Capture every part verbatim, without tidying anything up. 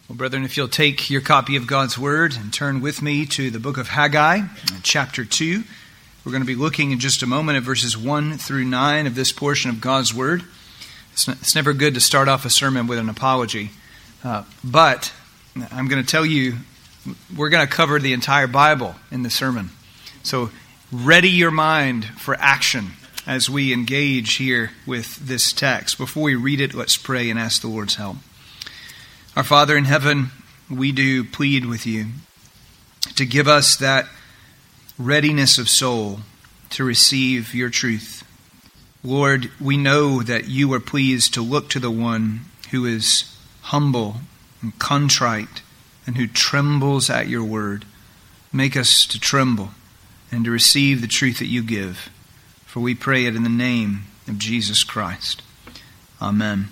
Well, brethren, if you'll take your copy of God's Word and turn with me to the book of Haggai, chapter two. We're going to be looking in just a moment at verses one through nine of this portion of God's Word. It's, not, it's never good to start off a sermon with an apology, uh, but I'm going to tell you, we're going to cover the entire Bible in the sermon. So ready your mind for action as we engage here with this text. Before we read it, let's pray and ask the Lord's help. Our Father in heaven, we do plead with you to give us that readiness of soul to receive your truth. Lord, we know that you are pleased to look to the one who is humble and contrite and who trembles at your word. Make us to tremble and to receive the truth that you give. For we pray it in the name of Jesus Christ. Amen.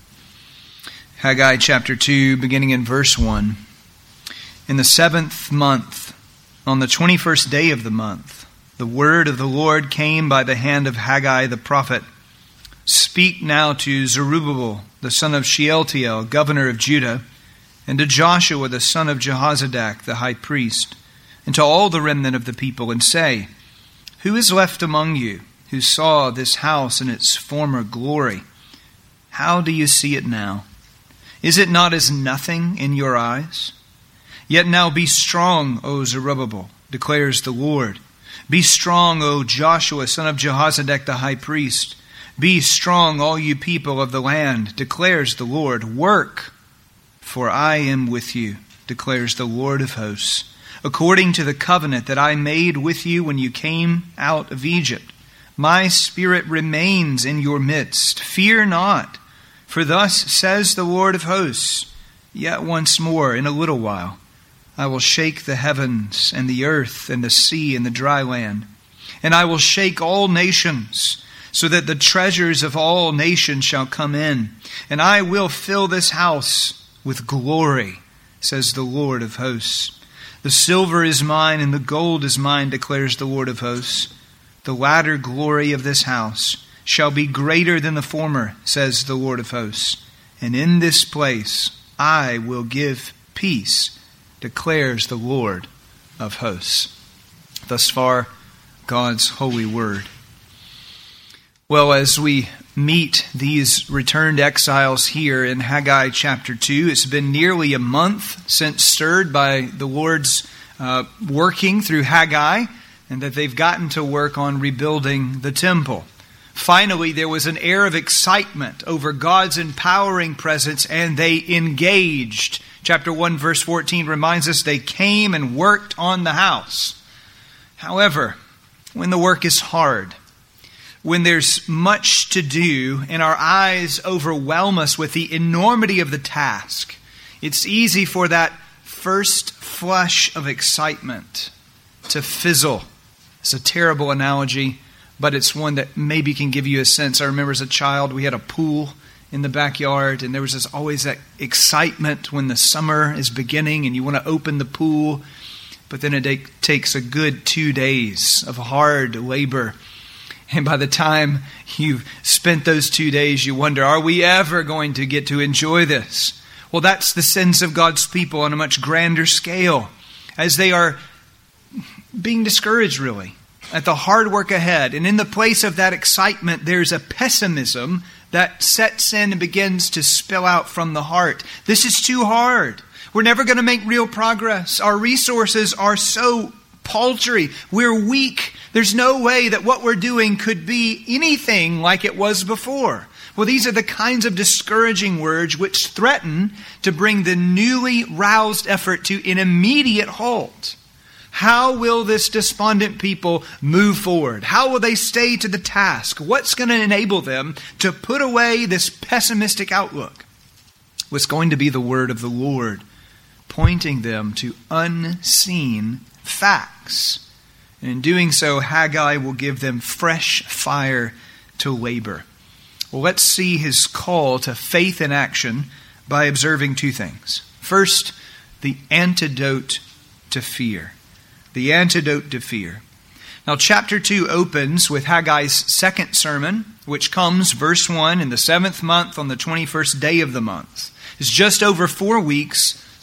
Haggai chapter two, beginning in verse one. In the seventh month, on the twenty-first day of the month, the word of the Lord came by the hand of Haggai the prophet. Speak now to Zerubbabel, the son of Shealtiel, governor of Judah, and to Joshua, the son of Jehozadak, the high priest, and to all the remnant of the people, and say, Who is left among you who saw this house in its former glory? How do you see it now? Is it not as nothing in your eyes? Yet now be strong, O Zerubbabel, declares the Lord. Be strong, O Joshua, son of Jehozadak the high priest. Be strong, all you people of the land, declares the Lord. Work, for I am with you, declares the Lord of hosts, according to the covenant that I made with you when you came out of Egypt. My spirit remains in your midst. Fear not. For thus says the Lord of hosts, Yet once more, in a little while, I will shake the heavens and the earth and the sea and the dry land. And I will shake all nations, so that the treasures of all nations shall come in. And I will fill this house with glory, says the Lord of hosts. The silver is mine and the gold is mine, declares the Lord of hosts. The latter glory of this house shall be greater than the former, says the Lord of hosts. And in this place I will give peace, declares the Lord of hosts. Thus far, God's holy word. Well, as we meet these returned exiles here in Haggai chapter two, it's been nearly a month since stirred by the Lord's uh, working through Haggai, and that they've gotten to work on rebuilding the temple. Finally, there was an air of excitement over God's empowering presence, and they engaged. Chapter one, verse fourteen reminds us they came and worked on the house. However, when the work is hard, when there's much to do and our eyes overwhelm us with the enormity of the task, it's easy for that first flush of excitement to fizzle. It's a terrible analogy, but it's one that maybe can give you a sense. I remember as a child, we had a pool in the backyard, and there was this, always that excitement when the summer is beginning and you want to open the pool, but then it takes a good two days of hard labor. And by the time you've spent those two days, you wonder, are we ever going to get to enjoy this? Well, that's the sense of God's people on a much grander scale, as they are being discouraged, really, at the hard work ahead. And in the place of that excitement, there's a pessimism that sets in and begins to spill out from the heart. This is too hard. We're never going to make real progress. Our resources are so paltry. We're weak. There's no way that what we're doing could be anything like it was before. Well, these are the kinds of discouraging words which threaten to bring the newly roused effort to an immediate halt. How will this despondent people move forward? How will they stay to the task? What's going to enable them to put away this pessimistic outlook? Well, it's going to be the word of the Lord, pointing them to unseen facts. And in doing so, Haggai will give them fresh fire to labor. Well, let's see his call to faith in action by observing two things. First, the antidote to fear. The antidote to fear. Now, chapter two opens with Haggai's second sermon, which comes, verse one, in the seventh month on the twenty-first day of the month. It's just over four weeks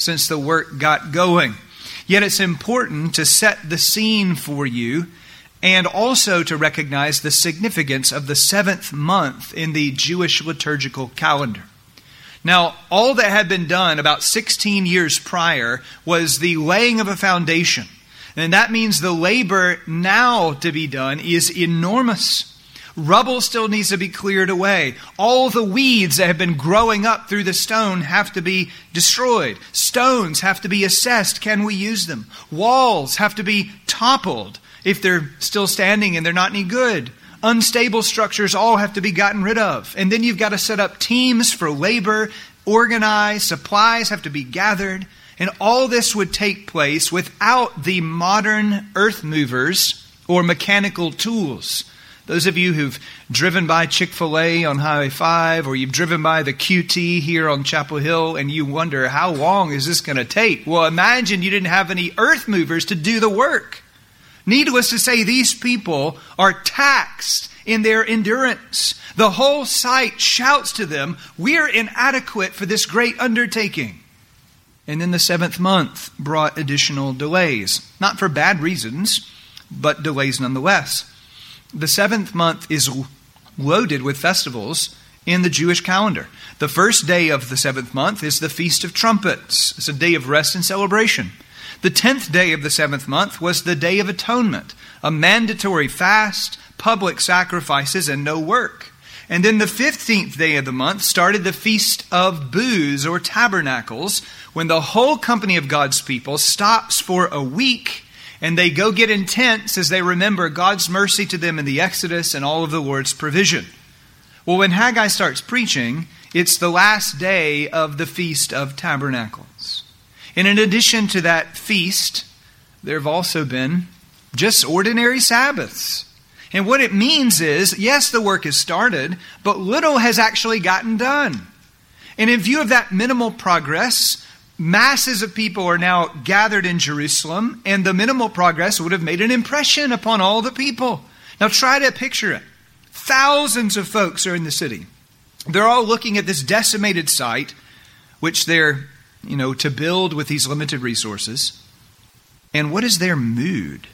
since the work got going. Yet it's important to set the scene for you and also to recognize the significance of the seventh month in the Jewish liturgical calendar. Now, all that had been done about sixteen years prior was the laying of a foundation. And that means the labor now to be done is enormous. Rubble still needs to be cleared away. All the weeds that have been growing up through the stone have to be destroyed. Stones have to be assessed. Can we use them? Walls have to be toppled if they're still standing and they're not any good. Unstable structures all have to be gotten rid of. And then you've got to set up teams for labor, organize, supplies have to be gathered. And all this would take place without the modern earth movers or mechanical tools. Those of you who've driven by Chick-fil-A on Highway five, or you've driven by the Q T here on Chapel Hill, and you wonder, how long is this going to take? Well, imagine you didn't have any earth movers to do the work. Needless to say, these people are taxed in their endurance. The whole site shouts to them, we're inadequate for this great undertaking. And then the seventh month brought additional delays. Not for bad reasons, but delays nonetheless. The seventh month is loaded with festivals in the Jewish calendar. The first day of the seventh month is the Feast of Trumpets. It's a day of rest and celebration. The tenth day of the seventh month was the Day of Atonement, a mandatory fast, public sacrifices, and no work. And then the fifteenth day of the month started the Feast of Booths or Tabernacles, when the whole company of God's people stops for a week and they go get in tents as they remember God's mercy to them in the Exodus and all of the Lord's provision. Well, when Haggai starts preaching, it's the last day of the Feast of Tabernacles. And in addition to that feast, there have also been just ordinary Sabbaths. And what it means is, yes, the work has started, but little has actually gotten done. And in view of that minimal progress, masses of people are now gathered in Jerusalem, and the minimal progress would have made an impression upon all the people. Now try to picture it. Thousands of folks are in the city. They're all looking at this decimated site, which they're, you know, to build with these limited resources. And what is their mood?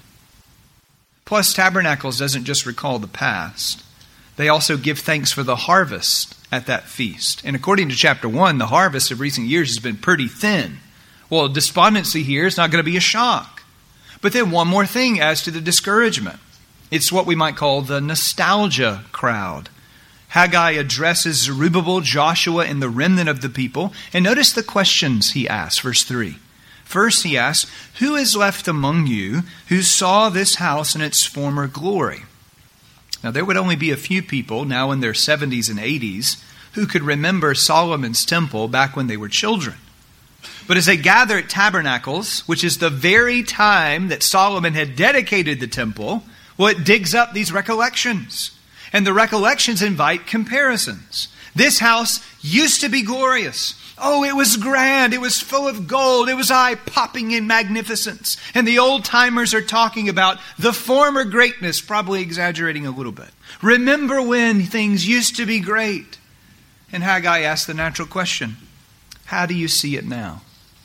Plus, Tabernacles doesn't just recall the past. They also give thanks for the harvest at that feast. And according to chapter one, the harvest of recent years has been pretty thin. Well, despondency here is not going to be a shock. But then one more thing as to the discouragement. It's what we might call the nostalgia crowd. Haggai addresses Zerubbabel, Joshua, and the remnant of the people. And notice the questions he asks, verse three. First he asks, who is left among you who saw this house in its former glory? Now there would only be a few people, now in their seventies and eighties, who could remember Solomon's temple back when they were children. But as they gather at Tabernacles, which is the very time that Solomon had dedicated the temple, well, it digs up these recollections. And the recollections invite comparisons. This house used to be glorious. Oh, it was grand. It was full of gold. It was eye-popping in magnificence. And the old-timers are talking about the former greatness, probably exaggerating a little bit. Remember when things used to be great? And Haggai asks the natural question, how do you see it now?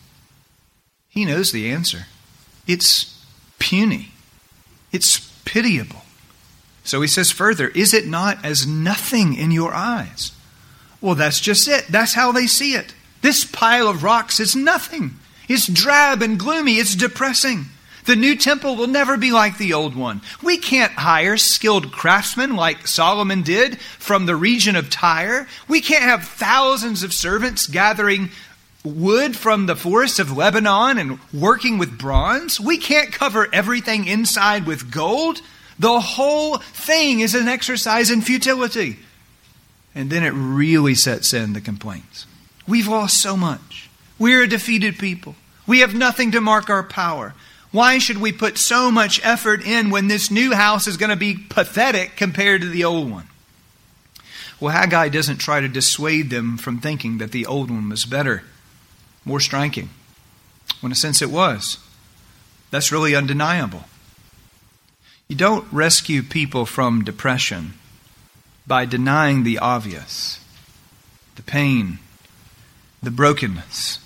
He knows the answer. It's puny. It's pitiable. So he says further, is it not as nothing in your eyes? Well, that's just it. That's how they see it. This pile of rocks is nothing. It's drab and gloomy. It's depressing. The new temple will never be like the old one. We can't hire skilled craftsmen like Solomon did from the region of Tyre. We can't have thousands of servants gathering wood from the forests of Lebanon and working with bronze. We can't cover everything inside with gold. The whole thing is an exercise in futility. And then it really sets in the complaints. We've lost so much. We're a defeated people. We have nothing to mark our power. Why should we put so much effort in when this new house is going to be pathetic compared to the old one? Well, Haggai doesn't try to dissuade them from thinking that the old one was better, more striking. Well, in a sense it was. That's really undeniable. You don't rescue people from depression by denying the obvious, the pain, the brokenness.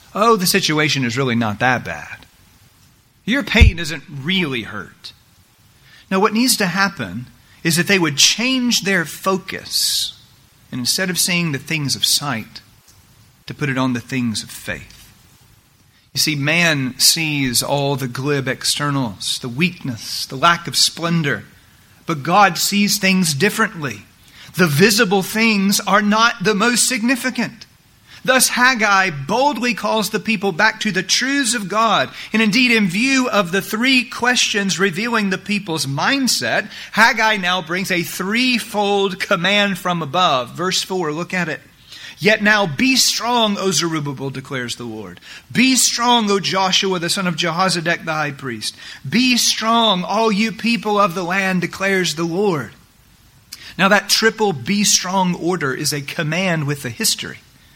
oh, the situation is really not that bad. Your pain doesn't really hurt. Now, what needs to happen is that they would change their focus, and instead of seeing the things of sight, to put it on the things of faith. You see, man sees all the glib externals, the weakness, the lack of splendor, but God sees things differently. The visible things are not the most significant. Thus Haggai boldly calls the people back to the truths of God. And indeed, in view of the three questions revealing the people's mindset, Haggai now brings a threefold command from above. Verse four, look at it. Yet now be strong, O Zerubbabel, declares the Lord. Be strong, O Joshua, the son of Jehozadak, the high priest. Be strong, all you people of the land, declares the Lord. Now that triple be strong order is a command with a history.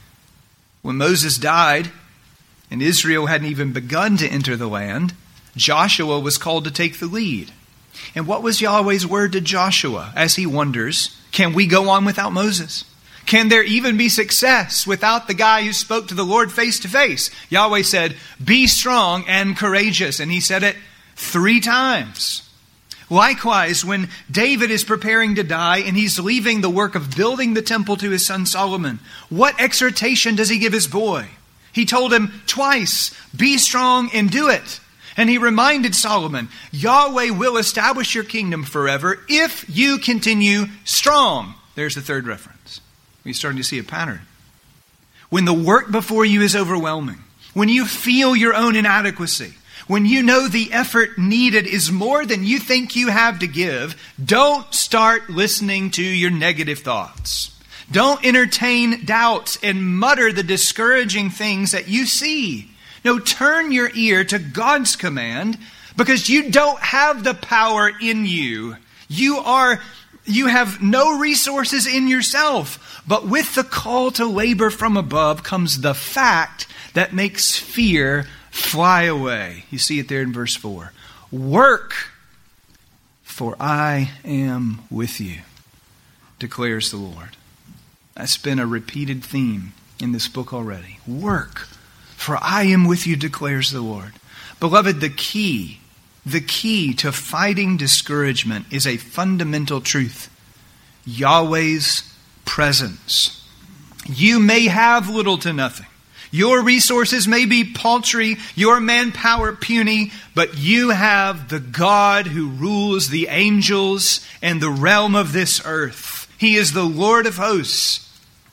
When Moses died and Israel hadn't even begun to enter the land, Joshua was called to take the lead. And what was Yahweh's word to Joshua as he wonders, can we go on without Moses? Can there even be success without the guy who spoke to the Lord face to face? Yahweh said, be strong and courageous. And he said it three times. Likewise, when David is preparing to die and he's leaving the work of building the temple to his son Solomon, what exhortation does he give his boy? He told him twice, be strong and do it. And he reminded Solomon, Yahweh will establish your kingdom forever if you continue strong. There's the third reference. You're starting to see a pattern. When the work before you is overwhelming, when you feel your own inadequacy, when you know the effort needed is more than you think you have to give, don't start listening to your negative thoughts. Don't entertain doubts and mutter the discouraging things that you see. No, turn your ear to God's command, because you don't have the power in you. You are, you have no resources in yourself. But with the call to labor from above comes the fact that makes fear fly away. You see it there in verse four. Work, for I am with you, declares the Lord. That's been a repeated theme in this book already. Work, for I am with you, declares the Lord. Beloved, the key, the key to fighting discouragement is a fundamental truth. Yahweh's presence. You may have little to nothing. Your resources may be paltry, your manpower puny, but you have the God who rules the angels and the realm of this earth. He is the Lord of hosts.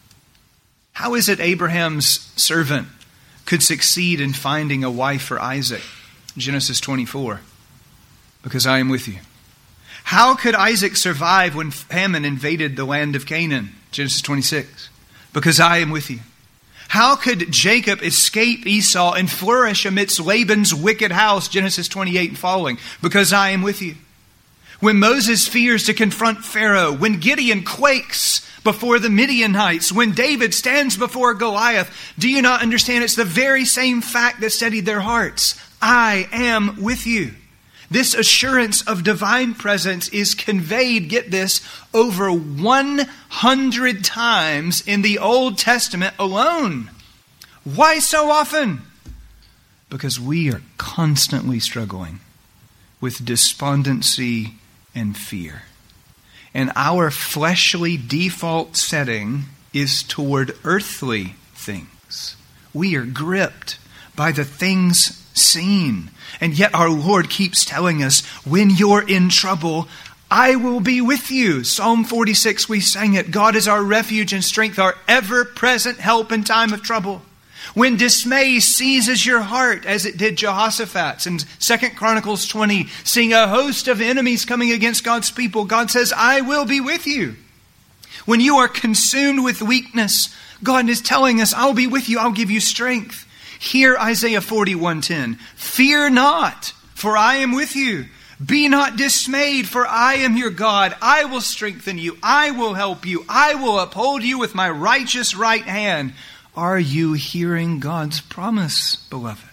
How is it Abraham's servant could succeed in finding a wife for Isaac? Genesis twenty-four. Because I am with you. How could Isaac survive when famine invaded the land of Canaan? Genesis twenty-six. Because I am with you. How could Jacob escape Esau and flourish amidst Laban's wicked house? Genesis twenty-eight and following. Because I am with you. When Moses fears to confront Pharaoh, when Gideon quakes before the Midianites, when David stands before Goliath, do you not understand it's the very same fact that steadied their hearts? I am with you. This assurance of divine presence is conveyed, get this, over one hundred times in the Old Testament alone. Why so often? Because we are constantly struggling with despondency and fear. And our fleshly default setting is toward earthly things. We are gripped by the things seen. And yet our Lord keeps telling us, when you're in trouble, I will be with you. Psalm forty-six, we sang it. God is our refuge and strength, our ever-present help in time of trouble. When dismay seizes your heart, as it did Jehoshaphat's in Second Chronicles twenty, seeing a host of enemies coming against God's people, God says, I will be with you. When you are consumed with weakness, God is telling us, I'll be with you, I'll give you strength. Hear Isaiah forty-one ten. Fear not, for I am with you. Be not dismayed, for I am your God. I will strengthen you. I will help you. I will uphold you with my righteous right hand. Are you hearing God's promise, beloved?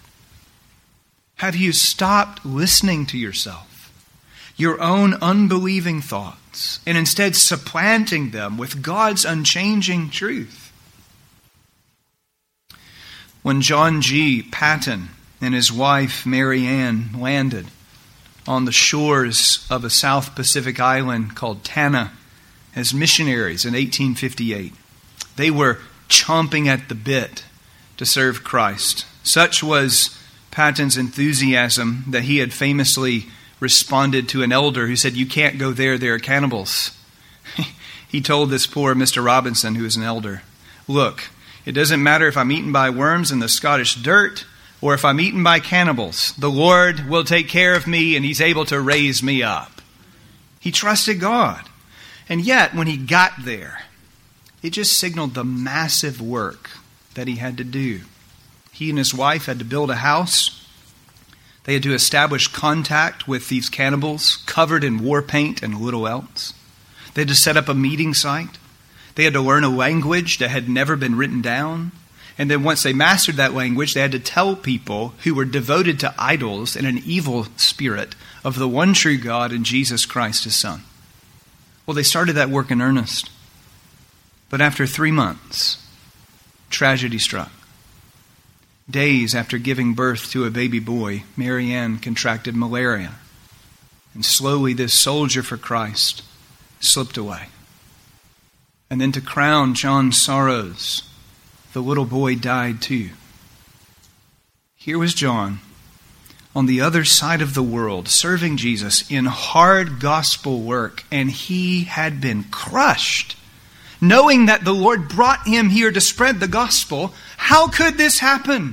Have you stopped listening to yourself, your own unbelieving thoughts, and instead supplanting them with God's unchanging truth? when John G. Patton and his wife Mary Ann landed on the shores of a South Pacific island called Tanna as missionaries in eighteen fifty-eight. They were chomping at the bit to serve Christ. Such was Patton's enthusiasm that he had famously responded to an elder who said, "You can't go there, there are cannibals." He told this poor Mister Robinson, who was an elder, "Look, it doesn't matter if I'm eaten by worms in the Scottish dirt or if I'm eaten by cannibals. The Lord will take care of me and He's able to raise me up." He trusted God. And yet, when he got there, it just signaled the massive work that he had to do. He and his wife had to build a house. They had to establish contact with these cannibals covered in war paint and little else. They had to set up a meeting site. They had to learn a language that had never been written down. And then once they mastered that language, they had to tell people who were devoted to idols and an evil spirit of the one true God and Jesus Christ, His Son. Well, they started that work in earnest. But after three months, tragedy struck. Days after giving birth to a baby boy, Mary Ann contracted malaria. And slowly this soldier for Christ slipped away. And then to crown John's sorrows, the little boy died too. Here was John on the other side of the world, serving Jesus in hard gospel work, and he had been crushed. Knowing that the Lord brought him here to spread the gospel, how could this happen?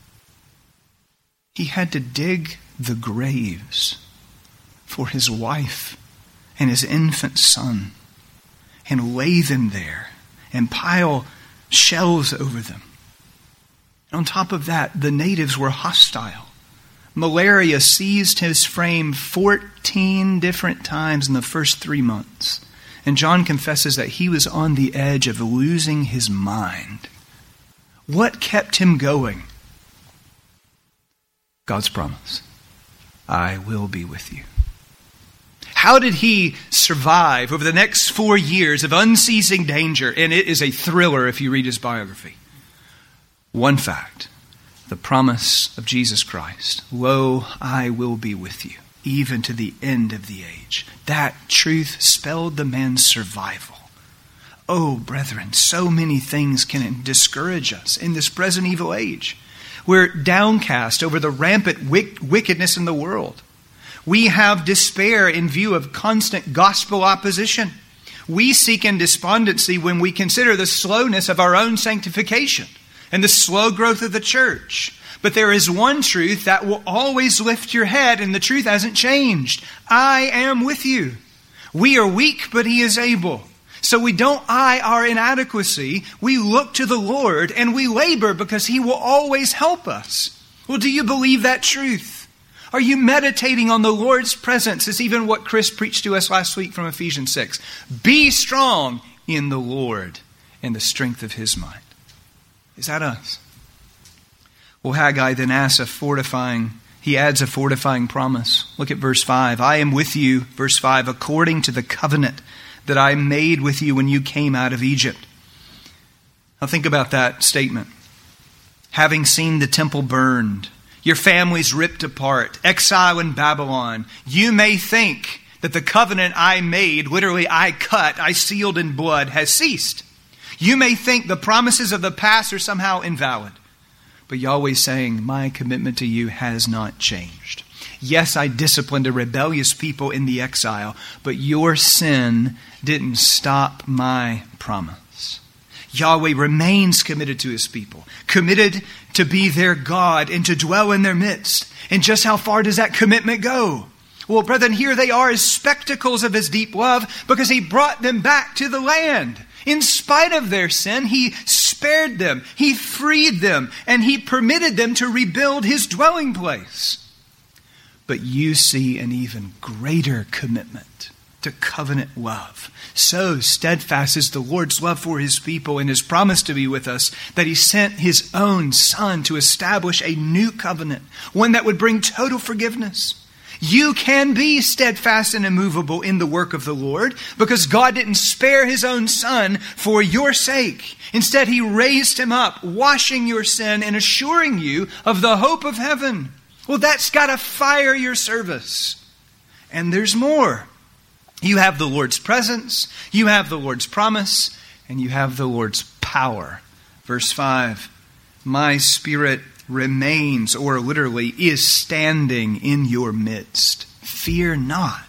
He had to dig the graves for his wife and his infant son and lay them there and pile shells over them. And on top of that, the natives were hostile. Malaria seized his frame fourteen different times in the first three months. And John confesses that he was on the edge of losing his mind. What kept him going? God's promise. I will be with you. How did he survive over the next four years of unceasing danger? And it is a thriller if you read his biography. One fact, the promise of Jesus Christ. Lo, I will be with you, even to the end of the age. That truth spelled the man's survival. Oh, brethren, so many things can discourage us in this present evil age. We're downcast over the rampant wickedness in the world. We have despair in view of constant gospel opposition. We seek in despondency when we consider the slowness of our own sanctification and the slow growth of the church. But there is one truth that will always lift your head, and the truth hasn't changed. I am with you. We are weak, but He is able. So we don't eye our inadequacy. We look to the Lord and we labor because He will always help us. Well, do you believe that truth? Are you meditating on the Lord's presence? It's even what Chris preached to us last week from Ephesians six. Be strong in the Lord and the strength of His might. Is that us? Well, Haggai then asks a fortifying, he adds a fortifying promise. Look at verse five. I am with you, verse five, according to the covenant that I made with you when you came out of Egypt. Now think about that statement. Having seen the temple burned, your families ripped apart, exile in Babylon, you may think that the covenant I made, literally I cut, I sealed in blood, has ceased. You may think the promises of the past are somehow invalid. But Yahweh's saying, my commitment to you has not changed. Yes, I disciplined a rebellious people in the exile, but your sin didn't stop my promise. Yahweh remains committed to His people, committed to be their God and to dwell in their midst. And just how far does that commitment go? Well, brethren, here they are as spectacles of His deep love because He brought them back to the land. In spite of their sin, He spared them, He freed them, and He permitted them to rebuild His dwelling place. But you see an even greater commitment to covenant love. So steadfast is the Lord's love for His people and His promise to be with us that He sent His own Son to establish a new covenant, one that would bring total forgiveness. You can be steadfast and immovable in the work of the Lord because God didn't spare his own Son for your sake. Instead, he raised him up, washing your sin and assuring you of the hope of heaven. Well, that's got to fire your service. And there's more. You have the Lord's presence, you have the Lord's promise, and you have the Lord's power. Verse five, my Spirit remains, or literally is standing in your midst. Fear not.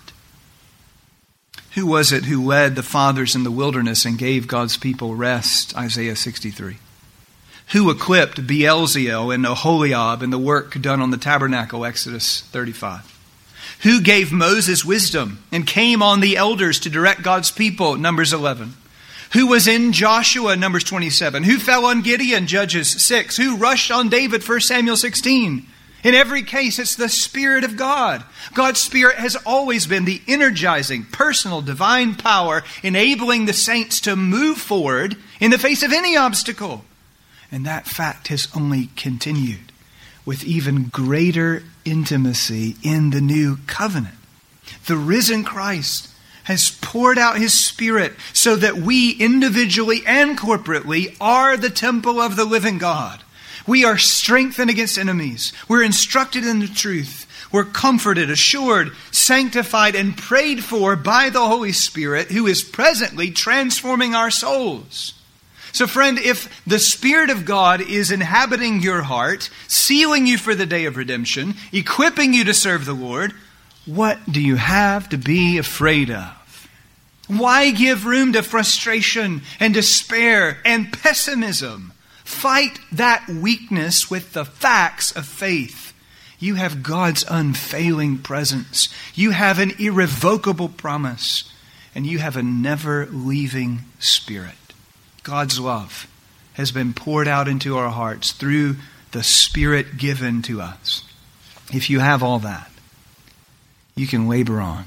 Who was it who led the fathers in the wilderness and gave God's people rest? Isaiah sixty-three. Who equipped Beelzeel and Oholiab in the work done on the tabernacle? Exodus thirty-five. Who gave Moses wisdom and came on the elders to direct God's people? Numbers eleven. Who was in Joshua? Numbers twenty-seven. Who fell on Gideon? Judges six. Who rushed on David? First Samuel sixteen. In every case, it's the Spirit of God. God's Spirit has always been the energizing, personal, divine power enabling the saints to move forward in the face of any obstacle. And that fact has only continued with even greater intimacy in the new covenant. The risen Christ has poured out his Spirit so that we individually and corporately are the temple of the living God. We are strengthened against enemies. We're instructed in the truth. We're comforted, assured, sanctified, and prayed for by the Holy Spirit, who is presently transforming our souls. So friend, if the Spirit of God is inhabiting your heart, sealing you for the day of redemption, equipping you to serve the Lord, what do you have to be afraid of? Why give room to frustration and despair and pessimism? Fight that weakness with the facts of faith. You have God's unfailing presence. You have an irrevocable promise. And you have a never-leaving Spirit. God's love has been poured out into our hearts through the Spirit given to us. If you have all that, you can labor on.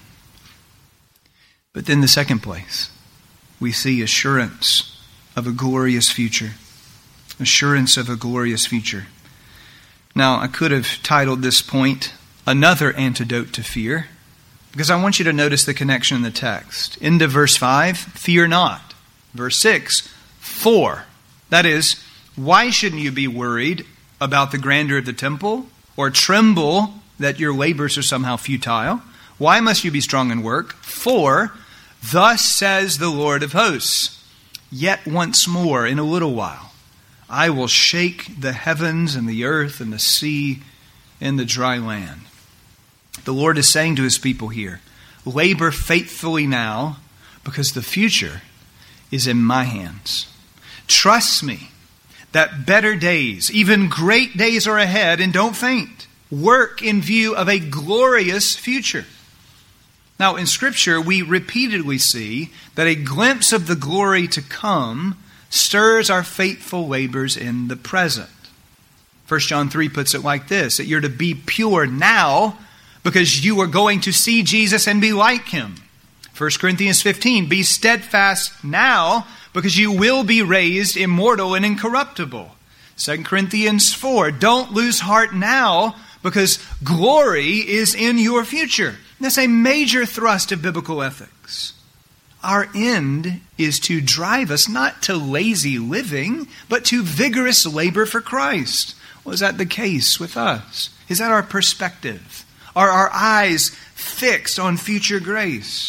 But then the second place, we see assurance of a glorious future. Assurance of a glorious future. Now, I could have titled this point, Another Antidote to Fear, because I want you to notice the connection in the text. Into verse five, fear not. Verse six, for. That is, why shouldn't you be worried about the grandeur of the temple or tremble that your labors are somehow futile? Why must you be strong in work? For, thus says the Lord of hosts, yet once more in a little while, I will shake the heavens and the earth and the sea and the dry land. The Lord is saying to his people here, labor faithfully now because the future is in my hands. Trust me that better days, even great days are ahead, and don't faint. Work in view of a glorious future. Now in Scripture, we repeatedly see that a glimpse of the glory to come stirs our faithful labors in the present. First John three puts it like this, that you're to be pure now because you are going to see Jesus and be like him. First Corinthians fifteen, be steadfast now because you will be raised immortal and incorruptible. Second Corinthians four, don't lose heart now because glory is in your future. That's a major thrust of biblical ethics. Our end is to drive us not to lazy living, but to vigorous labor for Christ. Well, is that the case with us? Is that our perspective? Are our eyes fixed on future grace?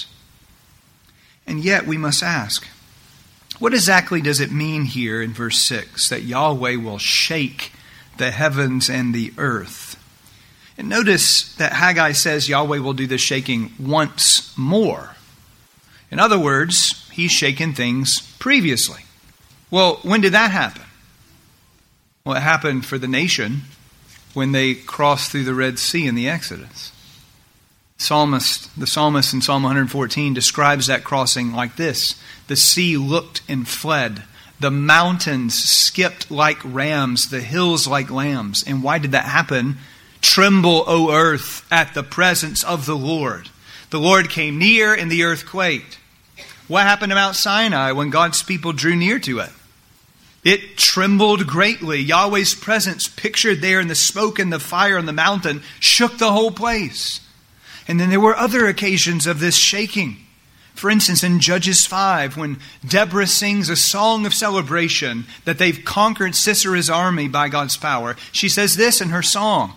And yet we must ask, what exactly does it mean here in verse six that Yahweh will shake the heavens and the earth? And notice that Haggai says Yahweh will do the shaking once more. In other words, he's shaken things previously. Well, when did that happen? Well, it happened for the nation when they crossed through the Red Sea in the Exodus. Psalmist, the psalmist in Psalm one fourteen describes that crossing like this. The sea looked and fled. The mountains skipped like rams, the hills like lambs. And why did that happen? Tremble, O earth, at the presence of the Lord. The Lord came near and the earth quaked. What happened to Mount Sinai when God's people drew near to it? It trembled greatly. Yahweh's presence, pictured there in the smoke and the fire on the mountain, shook the whole place. And then there were other occasions of this shaking. For instance, in Judges five, when Deborah sings a song of celebration that they've conquered Sisera's army by God's power, she says this in her song,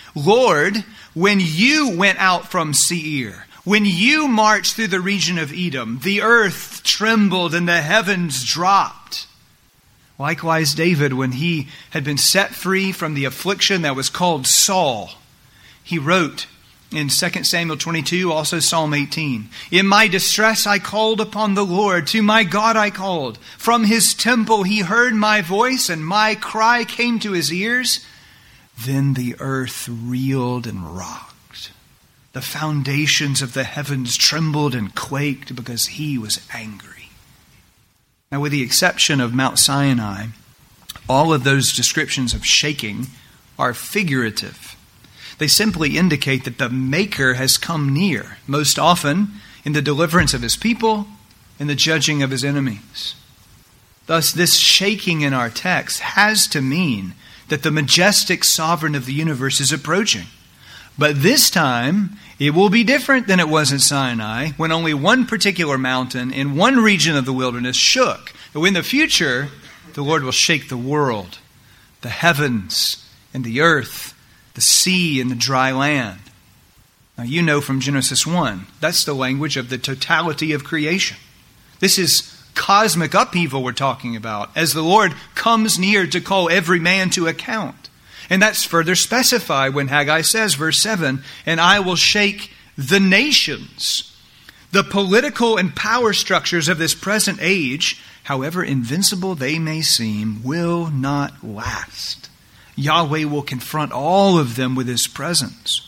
Lord, when you went out from Seir, when you marched through the region of Edom, the earth trembled and the heavens dropped. Likewise, David, when he had been set free from the affliction that was called Saul, he wrote in Second Samuel twenty-two, also Psalm eighteen, in my distress I called upon the Lord, to my God I called. From his temple he heard my voice, and my cry came to his ears. Then the earth reeled and rocked. The foundations of the heavens trembled and quaked because he was angry. Now, with the exception of Mount Sinai, all of those descriptions of shaking are figurative. They simply indicate that the Maker has come near, most often in the deliverance of his people and the judging of his enemies. Thus, this shaking in our text has to mean that the majestic sovereign of the universe is approaching. But this time, it will be different than it was in Sinai, when only one particular mountain in one region of the wilderness shook. But in the future, the Lord will shake the world, the heavens and the earth, the sea and the dry land. Now you know from Genesis one, that's the language of the totality of creation. This is cosmic upheaval we're talking about, as the Lord comes near to call every man to account. And that's further specified when Haggai says, verse seven, and I will shake the nations. The political and power structures of this present age, however invincible they may seem, will not last. Yahweh will confront all of them with his presence.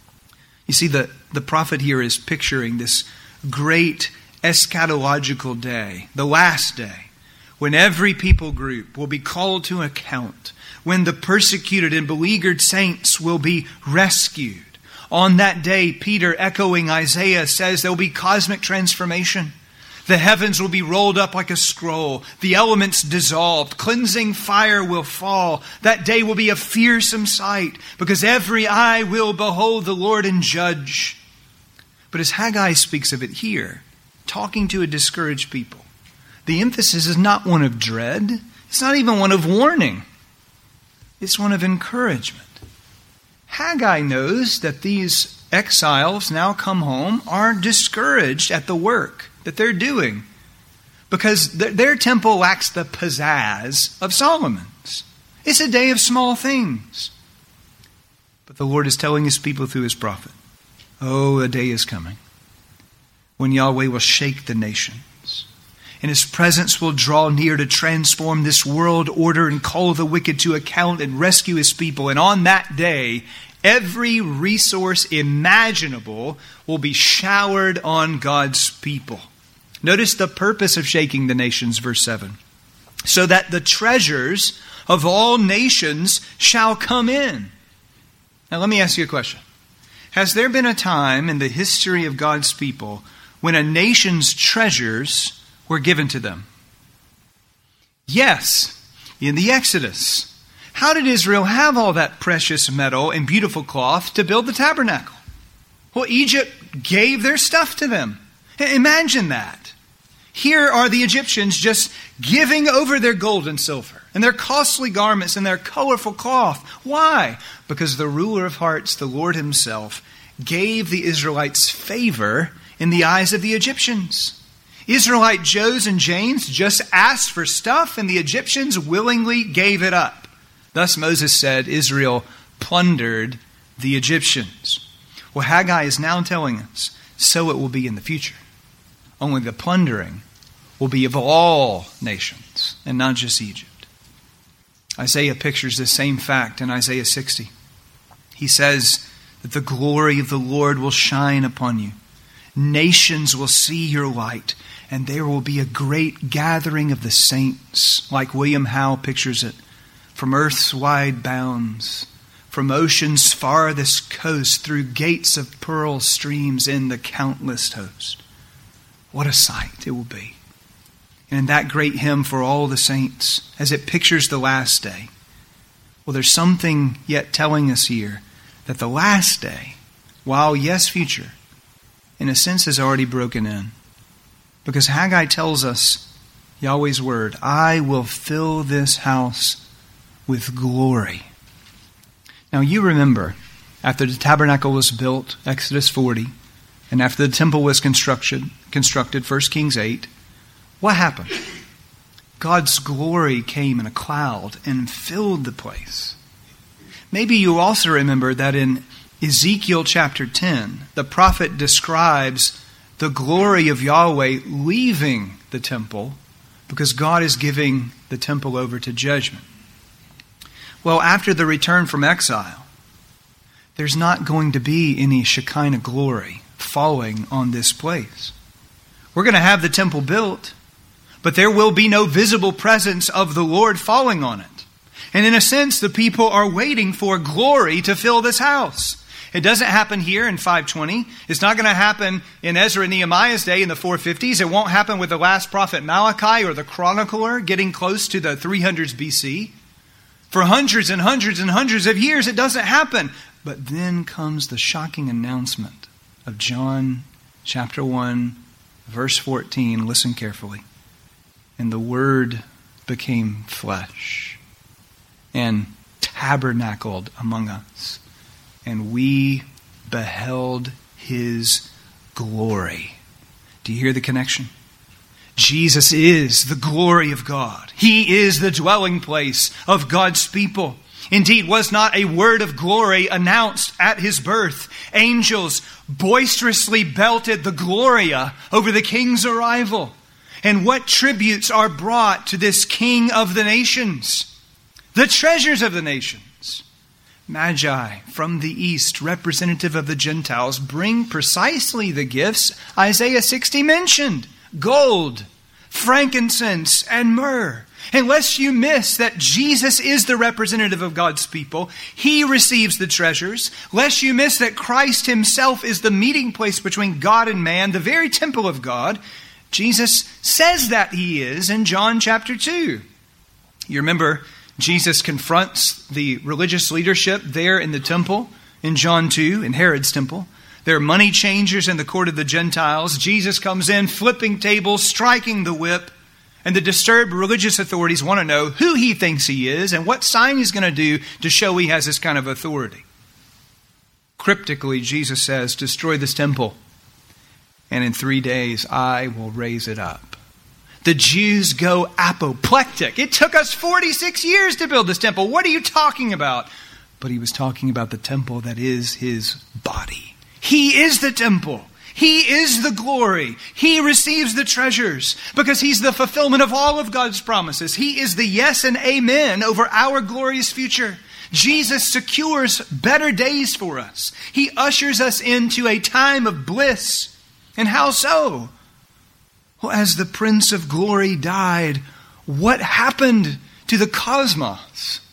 You see, the, the prophet here is picturing this great eschatological day, the last day, when every people group will be called to account, when the persecuted and beleaguered saints will be rescued. On that day, Peter, echoing Isaiah, says there will be cosmic transformation. The heavens will be rolled up like a scroll. The elements dissolved. Cleansing fire will fall. That day will be a fearsome sight, because every eye will behold the Lord and judge. But as Haggai speaks of it here, talking to a discouraged people, the emphasis is not one of dread. It's not even one of warning. It's one of encouragement. Haggai knows that these exiles now come home are discouraged at the work that they're doing, because th- their temple lacks the pizzazz of Solomon's. It's a day of small things. But the Lord is telling his people through his prophet, oh, a day is coming when Yahweh will shake the nations, and his presence will draw near to transform this world order and call the wicked to account and rescue his people. And on that day, every resource imaginable will be showered on God's people. Notice the purpose of shaking the nations, verse seven. So that the treasures of all nations shall come in. Now let me ask you a question. Has there been a time in the history of God's people when a nation's treasures were given to them? Yes, in the Exodus. How did Israel have all that precious metal and beautiful cloth to build the tabernacle? Well, Egypt gave their stuff to them. Imagine that. Here are the Egyptians just giving over their gold and silver and their costly garments and their colorful cloth. Why? Because the ruler of hearts, the Lord himself, gave the Israelites favor in the eyes of the Egyptians. Israelite Joes and Janes just asked for stuff, and the Egyptians willingly gave it up. Thus Moses said Israel plundered the Egyptians. Well, Haggai is now telling us, so it will be in the future. Only the plundering will be of all nations and not just Egypt. Isaiah pictures the same fact in Isaiah sixty. He says that the glory of the Lord will shine upon you. Nations will see your light, and there will be a great gathering of the saints, like William Howe pictures it, from earth's wide bounds, from ocean's farthest coast, through gates of pearl streams in the countless host. What a sight it will be. And in that great hymn for all the saints, as it pictures the last day, well, there's something yet telling us here that the last day while yes, future, in a sense has already broken in. Because Haggai tells us, Yahweh's word, I will fill this house with glory. Now you remember, after the tabernacle was built, Exodus forty, and after the temple was constructed, constructed, First Kings eight, what happened? God's glory came in a cloud and filled the place. Maybe you also remember that in Ezekiel chapter ten, the prophet describes the glory of Yahweh leaving the temple because God is giving the temple over to judgment. Well, after the return from exile, there's not going to be any Shekinah glory following on this place. We're going to have the temple built, but there will be no visible presence of the Lord falling on it. And in a sense, the people are waiting for glory to fill this house. It doesn't happen here in five twenty. It's not going to happen in Ezra and Nehemiah's day in the four fifties. It won't happen with the last prophet Malachi or the chronicler getting close to the three hundreds B C. For hundreds and hundreds and hundreds of years, it doesn't happen. But then comes the shocking announcement of John chapter one, verse fourteen. Listen carefully. And the Word became flesh and tabernacled among us. And we beheld His glory. Do you hear the connection? Jesus is the glory of God. He is the dwelling place of God's people. Indeed, was not a word of glory announced at His birth? Angels boisterously belted the Gloria over the King's arrival. And what tributes are brought to this King of the nations? The treasures of the nations. Magi from the east, representative of the Gentiles, bring precisely the gifts Isaiah sixty mentioned. Gold, frankincense, and myrrh. And lest you miss that Jesus is the representative of God's people, He receives the treasures. Lest you miss that Christ Himself is the meeting place between God and man, the very temple of God, Jesus says that He is in John chapter two. You remember Jesus confronts the religious leadership there in the temple in John two, in Herod's temple. There are money changers in the court of the Gentiles. Jesus comes in, flipping tables, striking the whip. And the disturbed religious authorities want to know who He thinks He is and what sign He's going to do to show He has this kind of authority. Cryptically, Jesus says, destroy this temple, and in three days I will raise it up. The Jews go apoplectic. It took us forty-six years to build this temple. What are you talking about? But He was talking about the temple that is His body. He is the temple. He is the glory. He receives the treasures because He's the fulfillment of all of God's promises. He is the yes and amen over our glorious future. Jesus secures better days for us. He ushers us into a time of bliss. And how so? Well, as the Prince of Glory died, what happened to the cosmos?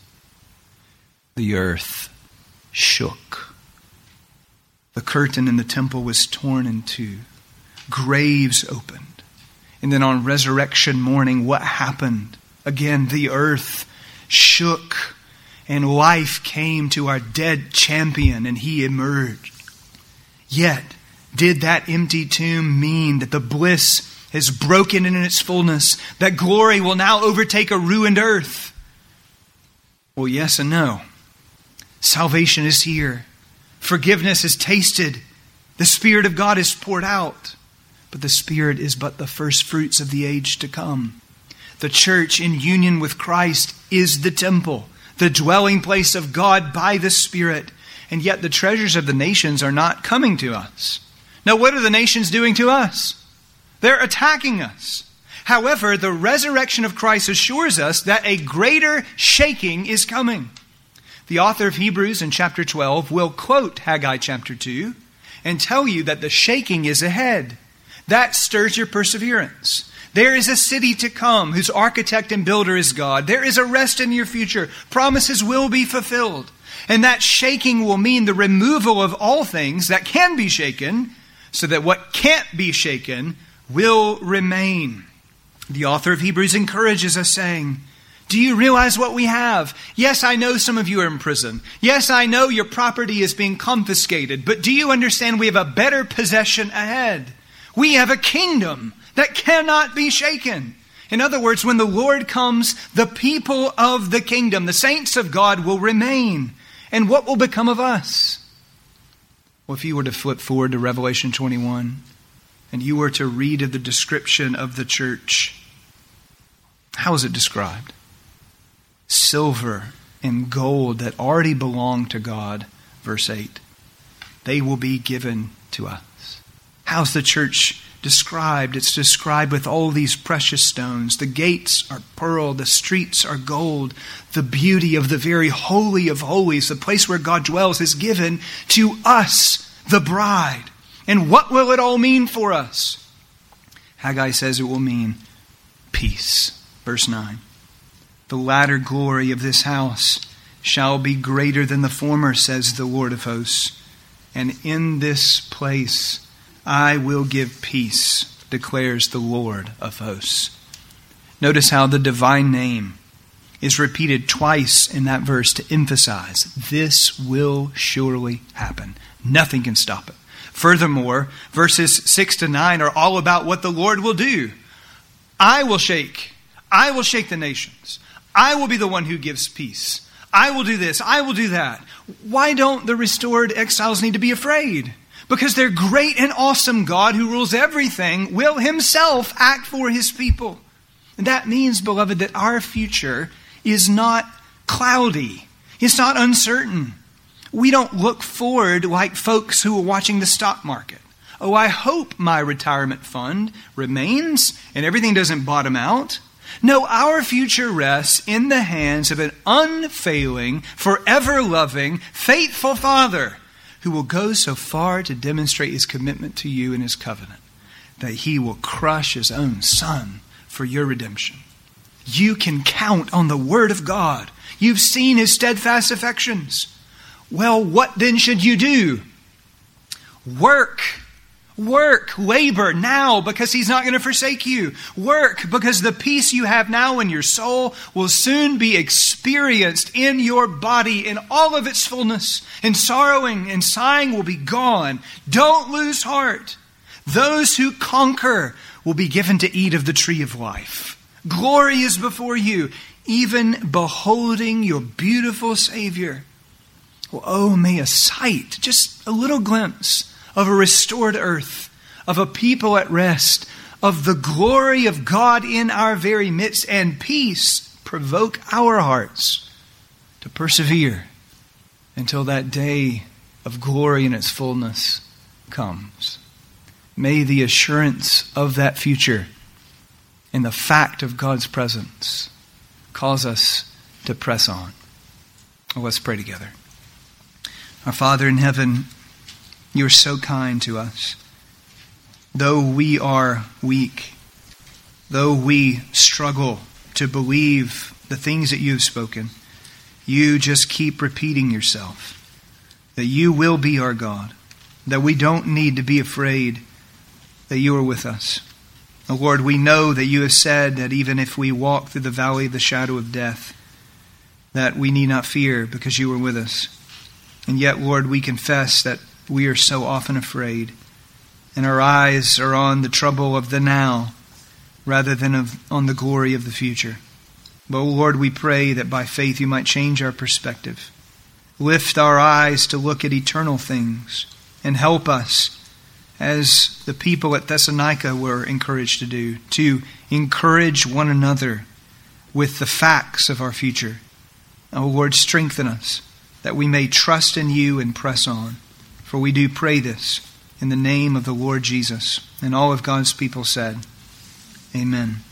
The earth shook. The curtain in the temple was torn in two. Graves opened. And then on resurrection morning, what happened? Again, the earth shook. And life came to our dead champion, and He emerged. Yet, did that empty tomb mean that the bliss has broken in its fullness, that glory will now overtake a ruined earth? Well, yes and no. Salvation is here. Forgiveness is tasted. The Spirit of God is poured out. But the Spirit is but the first fruits of the age to come. The church in union with Christ is the temple, the dwelling place of God by the Spirit. And yet the treasures of the nations are not coming to us. Now, what are the nations doing to us? They're attacking us. However, the resurrection of Christ assures us that a greater shaking is coming. The author of Hebrews in chapter twelve will quote Haggai chapter two and tell you that the shaking is ahead. That stirs your perseverance. There is a city to come whose architect and builder is God. There is a rest in your future. Promises will be fulfilled. And that shaking will mean the removal of all things that can be shaken, so that what can't be shaken will remain. The author of Hebrews encourages us, saying, Do you realize what we have? Yes, I know some of you are in prison. Yes, I know your property is being confiscated. But do you understand we have a better possession ahead? We have a kingdom that cannot be shaken. In other words, when the Lord comes, the people of the kingdom, the saints of God, will remain. And what will become of us? Well, if you were to flip forward to Revelation twenty-one, and you were to read of the description of the church, how is it described? Silver and gold that already belong to God, verse eight. They will be given to us. How's the church described? It's described with all these precious stones. The gates are pearl, the streets are gold. The beauty of the very holy of holies, the place where God dwells, is given to us, the bride. And what will it all mean for us? Haggai says it will mean peace. Verse nine. The latter glory of this house shall be greater than the former, says the Lord of hosts. And in this place I will give peace, declares the Lord of hosts. Notice how the divine name is repeated twice in that verse to emphasize this will surely happen. Nothing can stop it. Furthermore, verses six to nine are all about what the Lord will do. I will shake. I will shake the nations. I will be the one who gives peace. I will do this. I will do that. Why don't the restored exiles need to be afraid? Because their great and awesome God who rules everything will himself act for his people. And that means, beloved, that our future is not cloudy. It's not uncertain. We don't look forward like folks who are watching the stock market. Oh, I hope my retirement fund remains and everything doesn't bottom out. No, our future rests in the hands of an unfailing, forever loving, faithful Father who will go so far to demonstrate his commitment to you in his covenant that he will crush his own Son for your redemption. You can count on the Word of God. You've seen his steadfast affections. Well, what then should you do? Work. Work, labor now because he's not going to forsake you. Work because the peace you have now in your soul will soon be experienced in your body in all of its fullness. And sorrowing and sighing will be gone. Don't lose heart. Those who conquer will be given to eat of the tree of life. Glory is before you, even beholding your beautiful Savior. Well, oh, may a sight, just a little glimpse of a restored earth, of a people at rest, of the glory of God in our very midst, and peace provoke our hearts to persevere until that day of glory in its fullness comes. May the assurance of that future and the fact of God's presence cause us to press on. Well, let's pray together. Our Father in heaven, you are so kind to us. Though we are weak, though we struggle to believe the things that you have spoken, you just keep repeating yourself, that you will be our God, that we don't need to be afraid, that you are with us. Oh Lord, we know that you have said that even if we walk through the valley of the shadow of death, that we need not fear because you are with us. And yet, Lord, we confess that we are so often afraid, and our eyes are on the trouble of the now rather than of, on the glory of the future. But, Lord, we pray that by faith you might change our perspective. Lift our eyes to look at eternal things and help us, as the people at Thessalonica were encouraged to do, to encourage one another with the facts of our future. Oh, Lord, strengthen us that we may trust in you and press on. For we do pray this in the name of the Lord Jesus. And all of God's people said, Amen.